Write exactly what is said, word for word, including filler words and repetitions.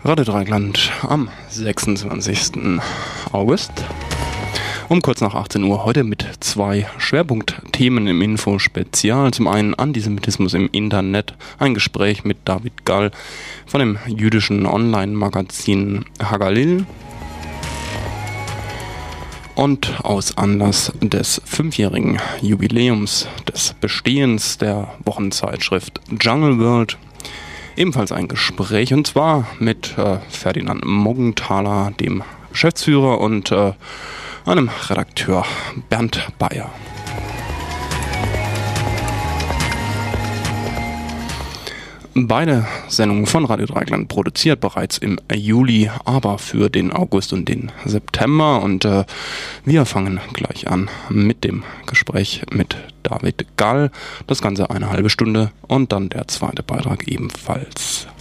Radio Dreieckland am sechsundzwanzigsten August um kurz nach achtzehn Uhr. Heute mit zwei Schwerpunktthemen im Info-Spezial. Zum einen Antisemitismus im Internet, ein Gespräch mit David Gall von dem jüdischen Online-Magazin Hagalil. Und aus Anlass des fünfjährigen Jubiläums des Bestehens der Wochenzeitschrift Jungle World ebenfalls ein Gespräch, und zwar mit äh, Ferdinand Moggenthaler, dem Geschäftsführer, und äh, einem Redakteur, Bernd Bayer. Beide Sendungen von Radio Dreieckland produziert bereits im Juli, aber für den August und den September. Und äh, wir fangen gleich an mit dem Gespräch mit David Gall. Das Ganze eine halbe Stunde und dann der zweite Beitrag ebenfalls.